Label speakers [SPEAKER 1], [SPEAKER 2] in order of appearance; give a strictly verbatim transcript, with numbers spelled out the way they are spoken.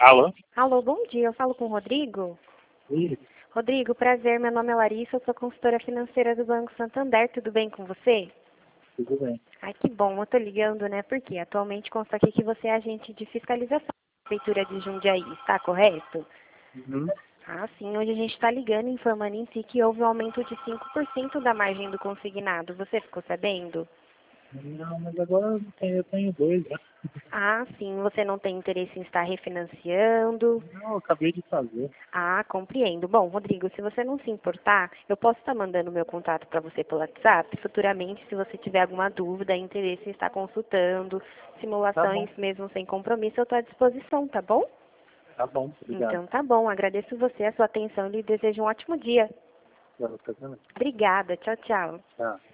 [SPEAKER 1] Alô?
[SPEAKER 2] Alô, bom dia. Eu falo com o Rodrigo?
[SPEAKER 1] Isso,
[SPEAKER 2] Rodrigo, prazer. Meu nome é Larissa, eu sou consultora financeira do Banco Santander. Tudo bem com você?
[SPEAKER 1] tudo bem.
[SPEAKER 2] Ai, que bom. Eu tô ligando, né? Porque atualmente consta aqui que você é agente de fiscalização da Prefeitura de Jundiaí, está correto?
[SPEAKER 1] Uhum.
[SPEAKER 2] Ah, sim. Hoje a gente está ligando informando em si que houve um aumento de cinco por cento da margem do consignado. Você ficou sabendo?
[SPEAKER 1] Não, mas agora eu tenho, eu tenho dois, né?
[SPEAKER 2] Ah, sim. Você não tem interesse em estar refinanciando?
[SPEAKER 1] Não, eu acabei de fazer.
[SPEAKER 2] Ah, compreendo. Bom, Rodrigo, se você não se importar, eu posso estar mandando meu contato para você pelo WhatsApp. Futuramente, se você tiver alguma dúvida, interesse em estar consultando,
[SPEAKER 1] Tá
[SPEAKER 2] simulações
[SPEAKER 1] bom,
[SPEAKER 2] mesmo sem compromisso, eu estou à disposição, tá bom?
[SPEAKER 1] tá bom, obrigado.
[SPEAKER 2] Então tá bom, agradeço você, a sua atenção e lhe desejo um ótimo dia.
[SPEAKER 1] Pra você também.
[SPEAKER 2] Obrigada, tchau, tchau.
[SPEAKER 1] Tchau.